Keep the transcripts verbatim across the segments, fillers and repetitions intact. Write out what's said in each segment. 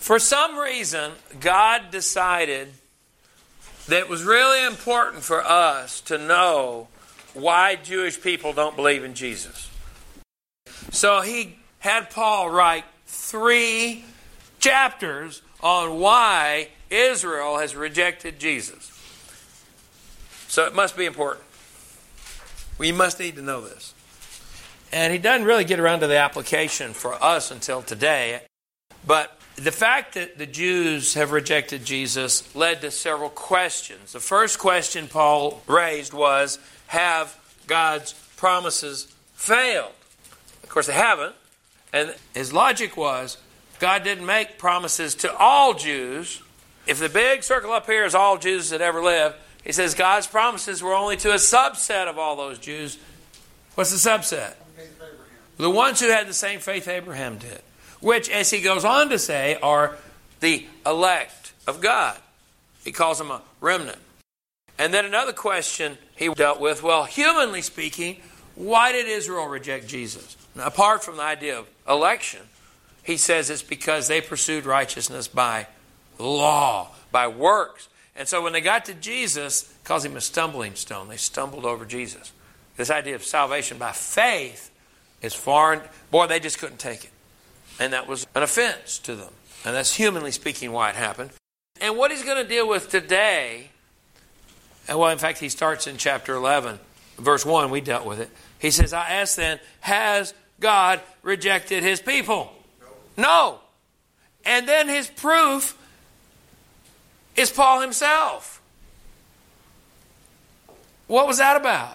For some reason, God decided that it was really important for us to know why Jewish people don't believe in Jesus. So he had Paul write three chapters on why Israel has rejected Jesus. So it must be important. We must need to know this. And he doesn't really get around to the application for us until today. But the fact that the Jews have rejected Jesus led to several questions. The first question Paul raised was, have God's promises failed? Of course, they haven't. And his logic was, God didn't make promises to all Jews. If the big circle up here is all Jews that ever lived, he says God's promises were only to a subset of all those Jews. What's the subset? The ones who had the same faith Abraham did. Which, as he goes on to say, are the elect of God. He calls them a remnant. And then another question he dealt with, well, humanly speaking, why did Israel reject Jesus? Now, apart from the idea of election, he says it's because they pursued righteousness by law, by works. And so when they got to Jesus, he calls him a stumbling stone. They stumbled over Jesus. This idea of salvation by faith is foreign. Boy, they just couldn't take it. And that was an offense to them. And that's humanly speaking why it happened. And what he's going to deal with today, and well, in fact, he starts in chapter eleven, verse one, we dealt with it. He says, I ask then, has God rejected his people? No. No. And then his proof is Paul himself. What was that about?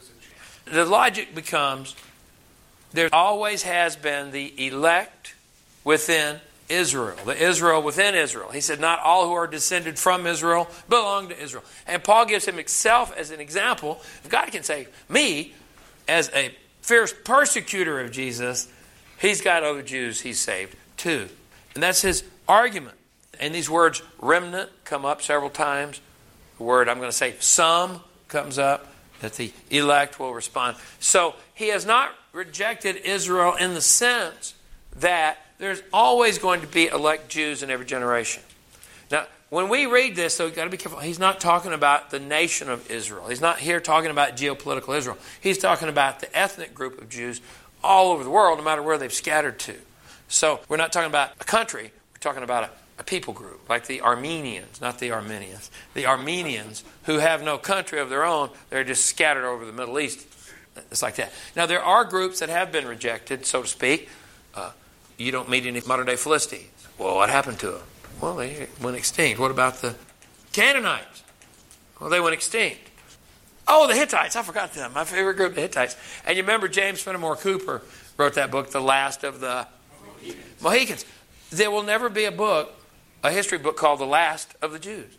The logic becomes, there always has been the elect within Israel. The Israel within Israel. He said, not all who are descended from Israel belong to Israel. And Paul gives himself as an example. If God can save me as a fierce persecutor of Jesus, he's got other Jews he's saved too. And that's his argument. And these words, remnant, come up several times. The word, I'm going to say, some, comes up, that the elect will respond. So he has not rejected Israel in the sense that there's always going to be elect Jews in every generation. Now, when we read this, though, you've got to be careful. He's not talking about the nation of Israel. He's not here talking about geopolitical Israel. He's talking about the ethnic group of Jews all over the world, no matter where they've scattered to. So we're not talking about a country. We're talking about a, a people group, like the Armenians, not the Armenians. The Armenians, who have no country of their own, they're just scattered over the Middle East. It's like that. Now, there are groups that have been rejected, so to speak. Uh, you don't meet any modern-day Philistines. Well, what happened to them? Well, they went extinct. What about the Canaanites? Well, they went extinct. Oh, the Hittites. I forgot them. My favorite group, the Hittites. And you remember James Fenimore Cooper wrote that book, The Last of the Mohicans. Mohicans. There will never be a book, a history book called The Last of the Jews.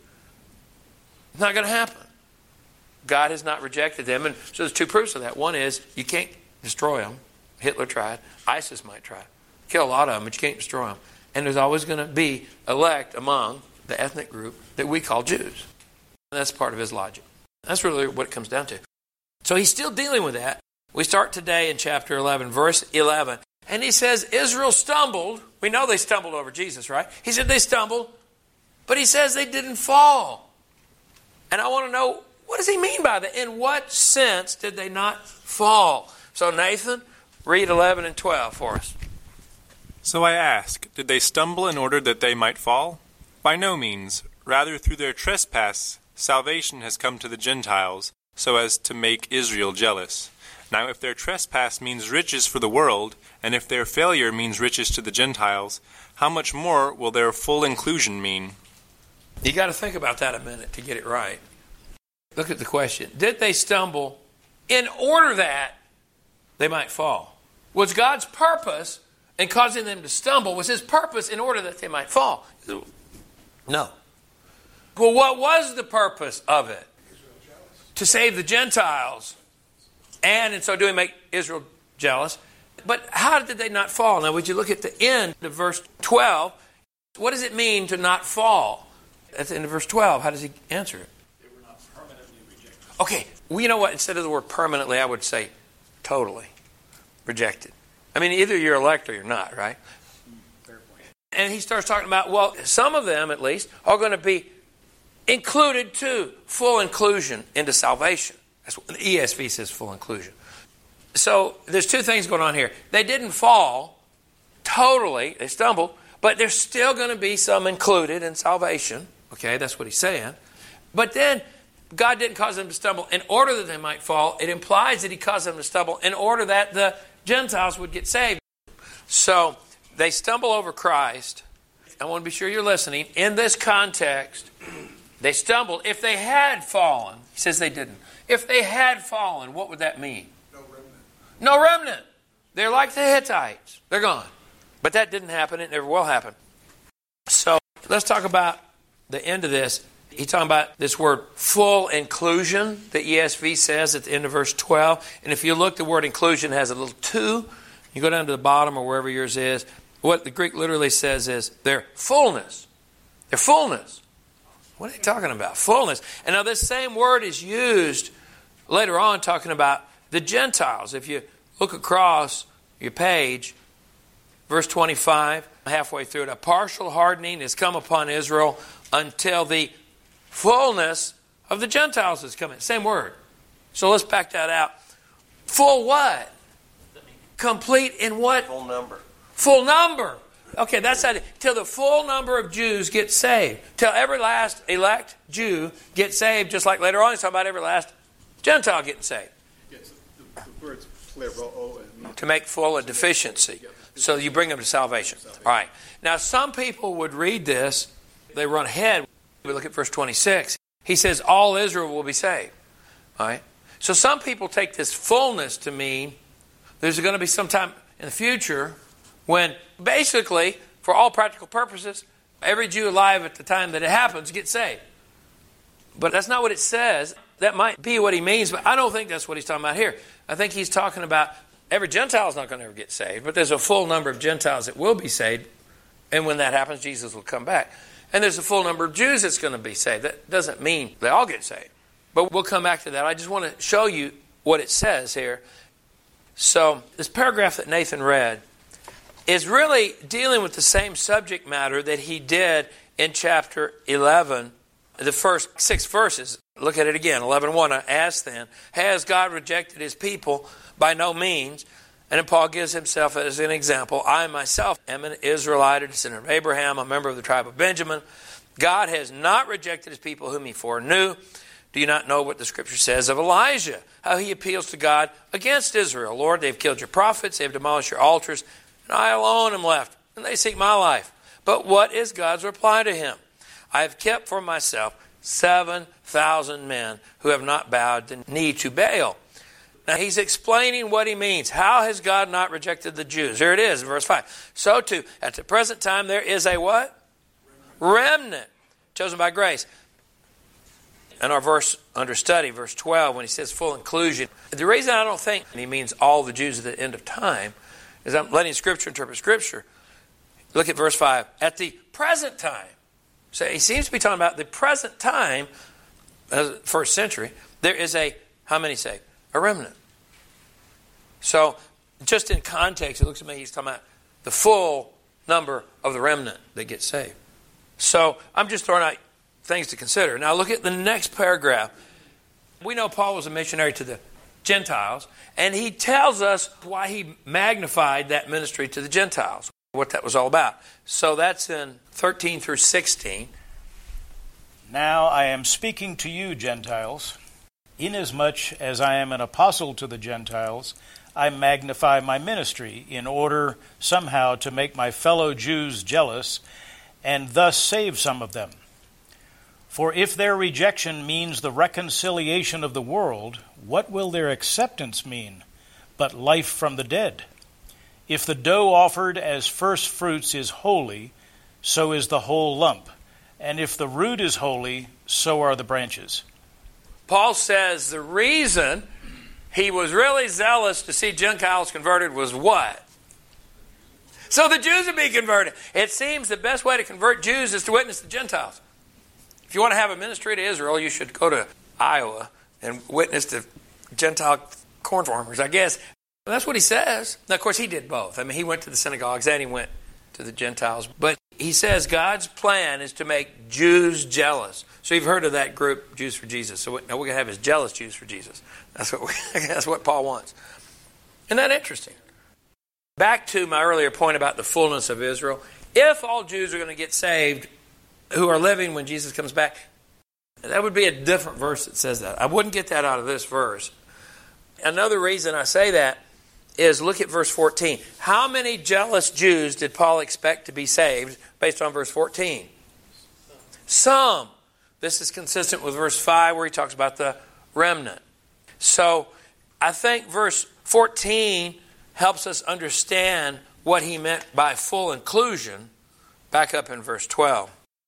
It's not going to happen. God has not rejected them. And so there's two proofs of that. One is you can't destroy them. Hitler tried. ISIS might try. Kill a lot of them, but you can't destroy them. And there's always going to be elect among the ethnic group that we call Jews. And that's part of his logic. That's really what it comes down to. So he's still dealing with that. We start today in chapter eleven, verse eleven. And he says, Israel stumbled. We know they stumbled over Jesus, right? He said they stumbled. But he says they didn't fall. And I want to know, what does he mean by that? In what sense did they not fall? So Nathan, read eleven and twelve for us. So I ask, did they stumble in order that they might fall? By no means. Rather, through their trespass, salvation has come to the Gentiles, so as to make Israel jealous. Now, if their trespass means riches for the world, and if their failure means riches to the Gentiles, how much more will their full inclusion mean? You got to think about that a minute to get it right. Look at the question. Did they stumble in order that they might fall? Was God's purpose in causing them to stumble, was his purpose in order that they might fall? No. Well, what was the purpose of it? To save the Gentiles. And in so doing, make Israel jealous. But how did they not fall? Now, would you look at the end of verse twelve? What does it mean to not fall? At the end of verse twelve, how does he answer it? They were not permanently rejected. Okay, well, you know what? Instead of the word permanently, I would say totally rejected. I mean, either you're elect or you're not, right? Fair point. and he starts talking about, well, some of them at least are going to be included too. Full inclusion into salvation. That's what the E S V says, full inclusion. So there's two things going on here. They didn't fall totally. They stumbled. But there's still going to be some included in salvation. Okay, that's what he's saying. But then God didn't cause them to stumble in order that they might fall. It implies that he caused them to stumble in order that the Gentiles would get saved. So they stumble over Christ. I want to be sure you're listening. In this context, they stumbled. If they had fallen, he says they didn't. If they had fallen, what would that mean? No remnant. No remnant. They're like the Hittites. They're gone. But that didn't happen. It never will happen. So let's talk about the end of this. He's talking about this word full inclusion, the E S V says at the end of verse twelve. And if you look, the word inclusion has a little two. You go down to the bottom or wherever yours is. What the Greek literally says is their fullness. Their fullness. What are they talking about? Fullness. And now this same word is used later on talking about the Gentiles. If you look across your page, verse twenty-five, halfway through it, a partial hardening has come upon Israel until the fullness of the Gentiles has come in. Same word. So let's back that out. Full what? Complete in what? Full number. Full number. Okay, that's how it, till the full number of Jews get saved. Till every last elect Jew gets saved, just like later on he's talking about every last Gentile getting saved. Yes, the, the words plero, to make full a deficiency. So you bring them to salvation. All right. Now some people would read this, they run ahead. We look at verse twenty-six. He says all Israel will be saved. All right. So some people take this fullness to mean there's going to be some time in the future when basically, for all practical purposes, every Jew alive at the time that it happens gets saved. But that's not what it says. That might be what he means, but I don't think that's what he's talking about here. I think he's talking about every Gentile is not going to ever get saved, but there's a full number of Gentiles that will be saved. And when that happens, Jesus will come back. And there's a full number of Jews that's going to be saved. That doesn't mean they all get saved. But we'll come back to that. I just want to show you what it says here. So this paragraph that Nathan read is really dealing with the same subject matter that he did in chapter eleven, the first six verses. Look at it again, eleven one. I ask then, has God rejected his people? By no means. And then Paul gives himself as an example. I myself am an Israelite, a descendant of Abraham, a member of the tribe of Benjamin. God has not rejected his people whom he foreknew. Do you not know what the scripture says of Elijah? How he appeals to God against Israel. Lord, they've killed your prophets, they've demolished your altars, and I alone am left, and they seek my life. But what is God's reply to him? I have kept for myself seven thousand men who have not bowed the knee to Baal. Now he's explaining what he means. How has God not rejected the Jews? Here it is in verse five. So too, at the present time there is a what? Remnant. Chosen by grace. And our verse under study, verse twelve, when he says full inclusion. The reason I don't think he means all the Jews at the end of time is I'm letting Scripture interpret Scripture. Look at verse five. At the present time. So he seems to be talking about the present time, uh, first century, there is a, how many say? A remnant. So just in context, it looks to me he's talking about the full number of the remnant that gets saved. So I'm just throwing out things to consider. Now look at the next paragraph. We know Paul was a missionary to the Gentiles, and he tells us why he magnified that ministry to the Gentiles, what that was all about. So that's in thirteen through sixteen. Now I am speaking to you, Gentiles. Inasmuch as I am an apostle to the Gentiles, I magnify my ministry in order somehow to make my fellow Jews jealous and thus save some of them. For if their rejection means the reconciliation of the world, what will their acceptance mean but life from the dead? If the dough offered as first fruits is holy, so is the whole lump. And if the root is holy, so are the branches. Paul says the reason he was really zealous to see Gentiles converted was what? So the Jews would be converted. It seems the best way to convert Jews is to witness to Gentiles. If you want to have a ministry to Israel, you should go to Iowa and witness to Gentile corn farmers, I guess. That's what he says. Now, of course, he did both. I mean, he went to the synagogues and he went to the Gentiles. But he says God's plan is to make Jews jealous. So you've heard of that group, Jews for Jesus. So what, now we're going to have is jealous Jews for Jesus. That's what we, that's what Paul wants. Isn't that interesting? Back to my earlier point about the fullness of Israel. If all Jews are going to get saved who are living when Jesus comes back, that would be a different verse that says that. I wouldn't get that out of this verse. Another reason I say that is look at verse fourteen. How many jealous Jews did Paul expect to be saved based on verse fourteen? Some. This is consistent with verse five where he talks about the remnant. So I think verse fourteen helps us understand what he meant by full inclusion back up in verse twelve.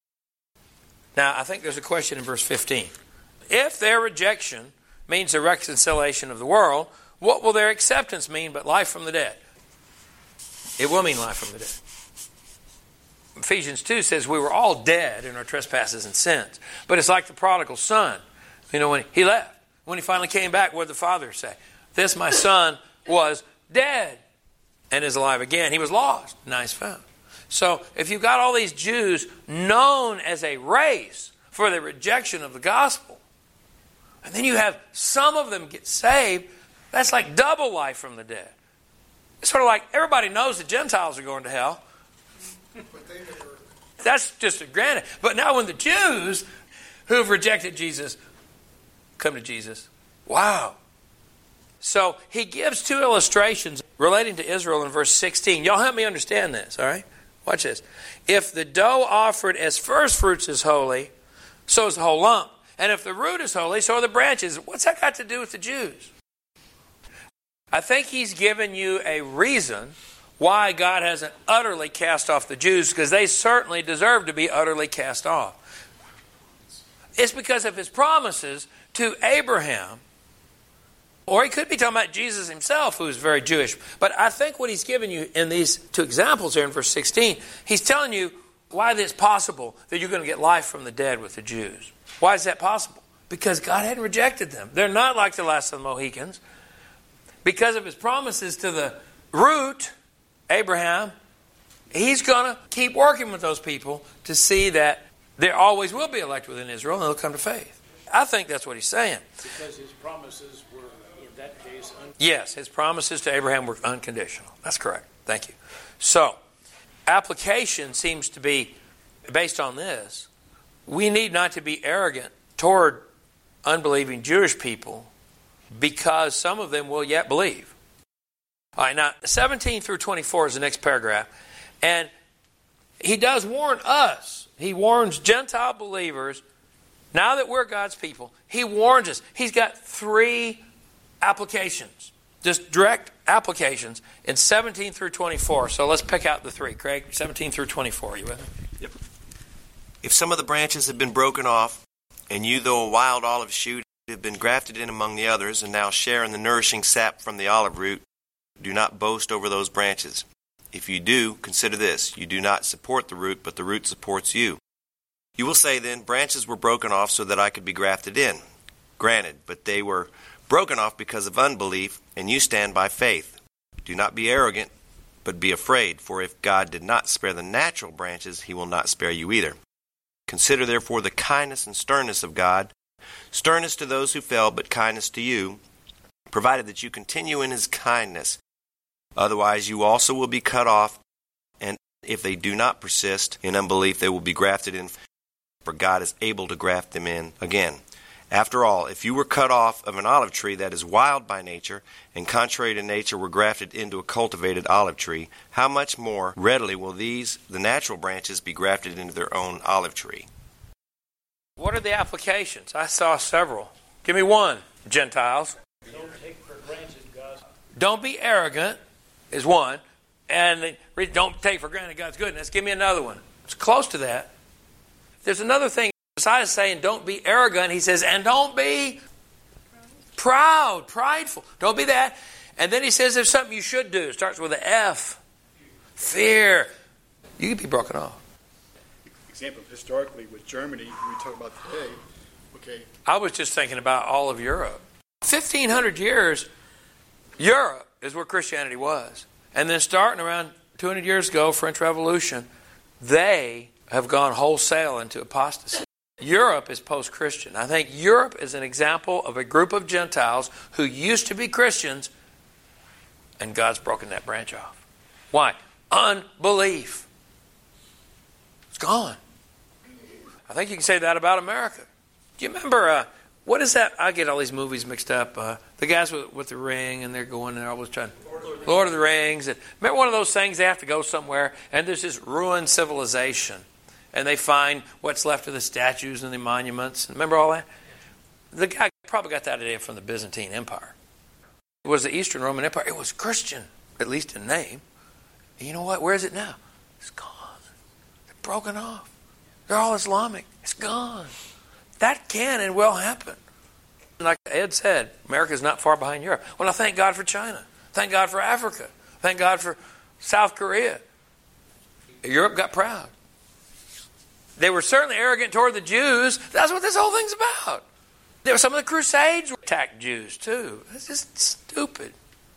Now, I think there's a question in verse fifteen. If their rejection means the reconciliation of the world, what will their acceptance mean but life from the dead? It will mean life from the dead. Ephesians two says we were all dead in our trespasses and sins. But it's like the prodigal son. You know, when he left, when he finally came back, what did the father say? This, my son, was dead and is alive again. He was lost, now he's found. So if you've got all these Jews known as a race for the rejection of the gospel, and then you have some of them get saved, that's like double life from the dead. It's sort of like everybody knows the Gentiles are going to hell. But they never... That's just a granted. But now when the Jews who've rejected Jesus come to Jesus, wow. So he gives two illustrations relating to Israel in verse sixteen. Y'all help me understand this, all right? Watch this. If the dough offered as first fruits is holy, so is the whole lump. And if the root is holy, so are the branches. What's that got to do with the Jews? I think he's given you a reason why God hasn't utterly cast off the Jews, because they certainly deserve to be utterly cast off. It's because of his promises to Abraham. Or he could be talking about Jesus himself, who is very Jewish. But I think what he's given you in these two examples here in verse sixteen, he's telling you why it's possible that you're going to get life from the dead with the Jews. Why is that possible? Because God hadn't rejected them. They're not like the last of the Mohicans. Because of his promises to the root, Abraham, he's going to keep working with those people to see that there always will be elect within Israel and they'll come to faith. I think that's what he's saying. Because his promises were, in that case, unconditional. Yes, his promises to Abraham were unconditional. That's correct. Thank you. So, application seems to be based on this. We need not to be arrogant toward unbelieving Jewish people because some of them will yet believe. All right, now seventeen through twenty-four is the next paragraph. And he does warn us. He warns Gentile believers, now that we're God's people, he warns us. He's got three applications, just direct applications in seventeen through twenty-four. So let's pick out the three. Craig, seventeen through twenty-four. Are you with me? Yep. If some of the branches have been broken off, and you, though a wild olive shoot, have been grafted in among the others, and now share in the nourishing sap from the olive root, do not boast over those branches. If you do, consider this. You do not support the root, but the root supports you. You will say then, branches were broken off so that I could be grafted in. Granted, but they were broken off because of unbelief, and you stand by faith. Do not be arrogant, but be afraid, for if God did not spare the natural branches, he will not spare you either. Consider therefore the kindness and sternness of God, sternness to those who fell, but kindness to you, provided that you continue in his kindness. Otherwise you also will be cut off, and if they do not persist in unbelief, they will be grafted in, for God is able to graft them in again. After all, if you were cut off of an olive tree that is wild by nature, and contrary to nature were grafted into a cultivated olive tree, how much more readily will these, the natural branches, be grafted into their own olive tree? What are the applications? I saw several. Give me one, Gentiles. Don't take for granted God's... Don't be arrogant is one. And don't take for granted God's goodness. Give me another one. It's close to that. There's another thing. Besides saying don't be arrogant, he says, and don't be proud, prideful. Don't be that. And then he says there's something you should do. It starts with an F. Fear. You can be broken off. Example, historically with Germany, we talk about today, okay. I was just thinking about all of Europe. fifteen hundred years, Europe is where Christianity was. And then starting around two hundred years ago, French Revolution, they have gone wholesale into apostasy. Europe is post-Christian. I think Europe is an example of a group of Gentiles who used to be Christians, and God's broken that branch off. Why? Unbelief. It's gone. I think you can say that about America. Do you remember, uh, what is that? I get all these movies mixed up. Uh, the guys with, with the ring, and they're going there always trying. Lord, Lord of the Rings. And remember one of those things, they have to go somewhere, and there's this ruined civilization. And they find what's left of the statues and the monuments. Remember all that? The guy probably got that idea from the Byzantine Empire. It was the Eastern Roman Empire. It was Christian, at least in name. And you know what? Where is it now? It's gone. They're broken off. They're all Islamic. It's gone. That can and will happen. Like Ed said, America's not far behind Europe. Well, now thank God for China. Thank God for Africa. Thank God for South Korea. Europe got proud. They were certainly arrogant toward the Jews. That's what this whole thing's about. There were some of the Crusades attacked Jews too. It's just stupid.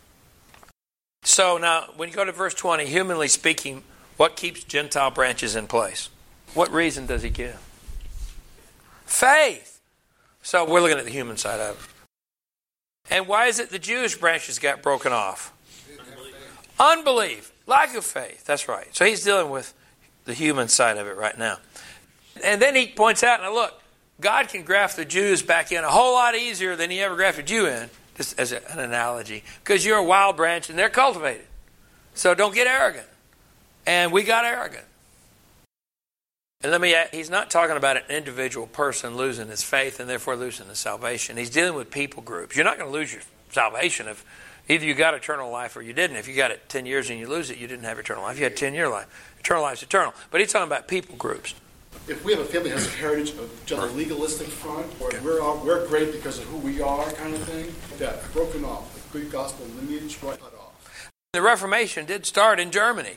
So now, when you go to verse twenty, humanly speaking, what keeps Gentile branches in place? What reason does he give? Faith. So we're looking at the human side of it. And why is it the Jewish branches got broken off? Unbelief. Unbelief. Lack of faith. That's right. So he's dealing with the human side of it right now. And then he points out, now look, God can graft the Jews back in a whole lot easier than he ever grafted you in, just as an analogy, because you're a wild branch and they're cultivated. So don't get arrogant. And we got arrogant. And let me add, he's not talking about an individual person losing his faith and therefore losing his salvation. He's dealing with people groups. You're not going to lose your salvation if either you got eternal life or you didn't. If you got it ten years and you lose it, you didn't have eternal life. You had ten-year life. Eternal life is eternal. But he's talking about people groups. If we have a family that has a heritage of just a legalistic front, or okay. we're all, we're great because of who we are kind of thing, that broken off, the Greek gospel lineage right cut off. The Reformation did start in Germany.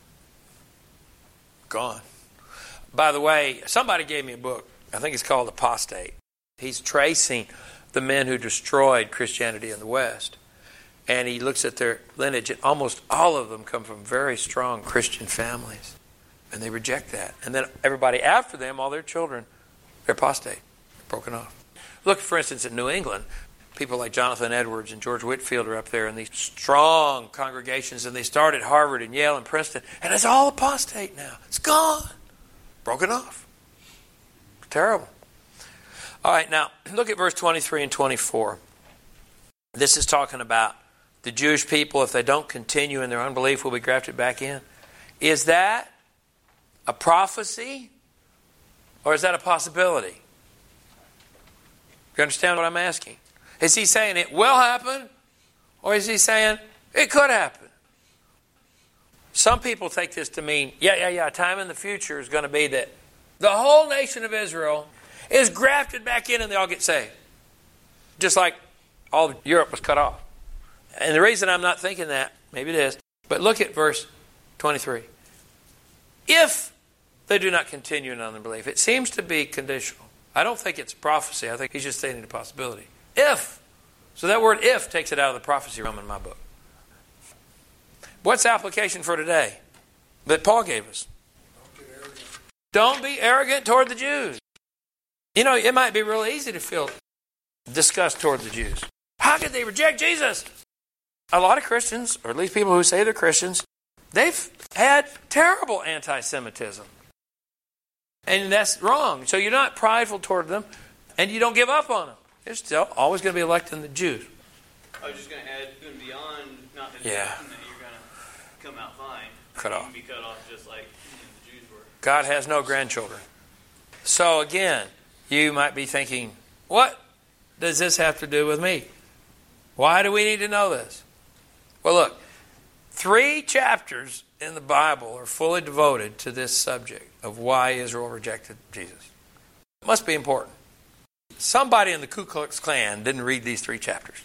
Gone. By the way, somebody gave me a book. I think it's called Apostate. He's tracing the men who destroyed Christianity in the West. And he looks at their lineage, and almost all of them come from very strong Christian families. And they reject that. And then everybody after them, all their children, they're apostate, broken off. Look, for instance, in New England, people like Jonathan Edwards and George Whitefield are up there in these strong congregations, and they started Harvard and Yale and Princeton, and it's all apostate now. It's gone. Broken off. Terrible. All right, now, look at verse twenty-three and twenty-four. This is talking about the Jewish people, if they don't continue in their unbelief, will be grafted back in. Is that a prophecy, or is that a possibility? You understand what I'm asking? Is he saying it will happen, or is he saying it could happen? Some people take this to mean, yeah, yeah, yeah, time in the future is going to be that the whole nation of Israel is grafted back in and they all get saved. Just like all of Europe was cut off. And the reason I'm not thinking that, maybe it is, but look at verse twenty-three. If they do not continue in unbelief, it seems to be conditional. I don't think it's prophecy. I think he's just stating a possibility. If. So that word if takes it out of the prophecy realm in my book. What's the application for today that Paul gave us? Don't, get arrogant. Don't be arrogant toward the Jews. You know, it might be really easy to feel disgust toward the Jews. How could they reject Jesus? A lot of Christians, or at least people who say they're Christians, they've had terrible anti-Semitism. And that's wrong. So you're not prideful toward them, and you don't give up on them. They're still always going to be electing the Jews. I was just going to add, even beyond, not that, yeah. that you're going to come out fine. Cut you off. can be cut off just like the Jews were. God has no grandchildren. So again, you might be thinking, what does this have to do with me? Why do we need to know this? Well, look, three chapters in the Bible are fully devoted to this subject of why Israel rejected Jesus. It must be important. Somebody in the Ku Klux Klan didn't read these three chapters.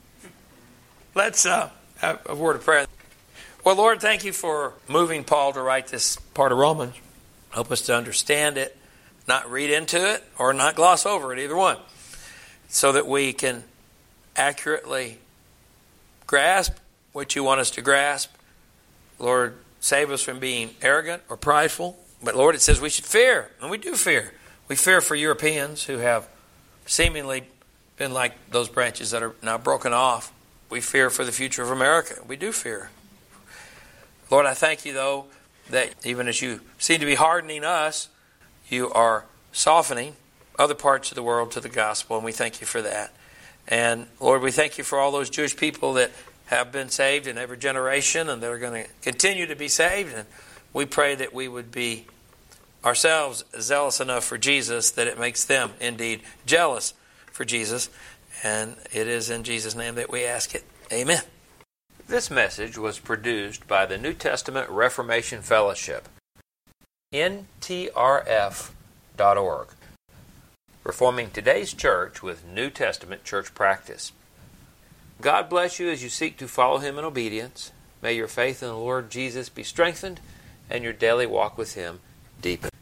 Let's uh, have a word of prayer. Well, Lord, thank you for moving Paul to write this part of Romans. Help us to understand it, not read into it, or not gloss over it, either one, so that we can accurately grasp what you want us to grasp. Lord, save us from being arrogant or prideful. But Lord, it says we should fear, and we do fear. We fear for Europeans who have seemingly been like those branches that are now broken off. We fear for the future of America. We do fear. Lord, I thank you, though, that even as you seem to be hardening us, you are softening other parts of the world to the gospel, and we thank you for that. And Lord, we thank you for all those Jewish people that have been saved in every generation and that are going to continue to be saved. And we pray that we would be ourselves zealous enough for Jesus that it makes them indeed jealous for Jesus. And it is in Jesus' name that we ask it. Amen. This message was produced by the New Testament Reformation Fellowship, N T R F dot org, reforming today's church with New Testament church practice. God bless you as you seek to follow Him in obedience. May your faith in the Lord Jesus be strengthened and your daily walk with Him deepened.